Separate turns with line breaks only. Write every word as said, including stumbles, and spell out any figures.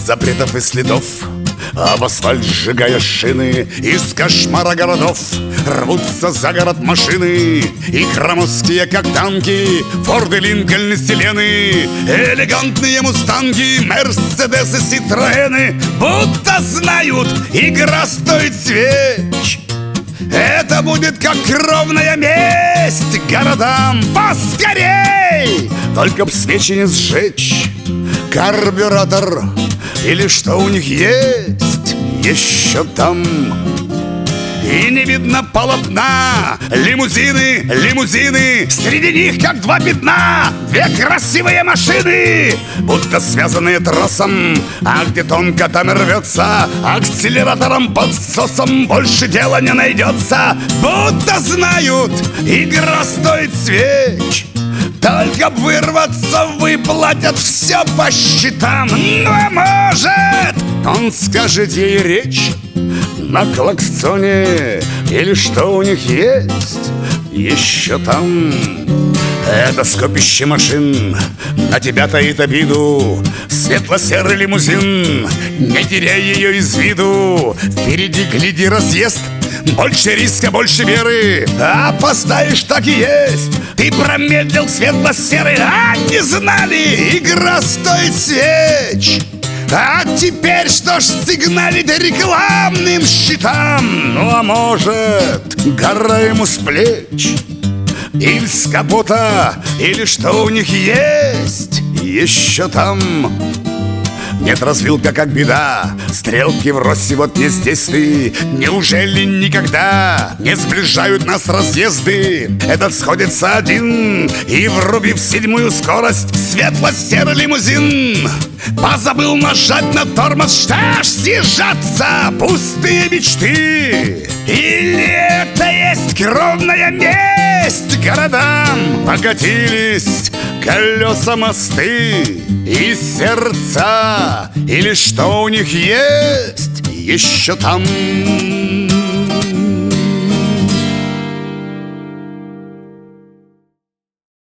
запретов и следов, об асфальт сжигая шины. Из кошмара городов рвутся за город машины, и громоздкие, как танки, Форды, Линкольны, Селены, элегантные мустанги, Мерседесы, Ситроэны. Будто знают, игра стоит свеч. Это будет как кровная месть городам. Поскорей! Только б свечи не сжечь. Карбюратор или что у них есть еще там. И не видно полотна. Лимузины, лимузины, среди них как два пятна. Две красивые машины, будто связанные тросом. А где тонко, там и рвется. Акселератором, подсосом больше дела не найдется. Будто знают, игра стоит свеч. Только б вырваться, выплатят все по счетам. Ну а может, он скажет ей речь на клаксоне или что у них есть еще там. Это скопище машин на тебя таит обиду. Светло-серый лимузин, не теряй ее из виду. Впереди, гляди, разъезд. Больше риска, больше веры. А поставишь, так и есть. Ты промедлил, светло-серый. А не знали, игра стоит свеч. А теперь что ж сигналить рекламным щитам? Ну а может, гора ему с плеч или с капота, или что у них есть еще там. Нет, развилка как беда, стрелки врозь, и вот не здесь ты. Неужели никогда не сближают нас разъезды? Этот сходится один и, врубив седьмую скорость, светло-серый лимузин позабыл нажать на тормоз. Что ж съезжаться, пустые мечты? Или это есть кровная месть городам? Покатились колеса, мосты и сердца, или что у них есть еще там.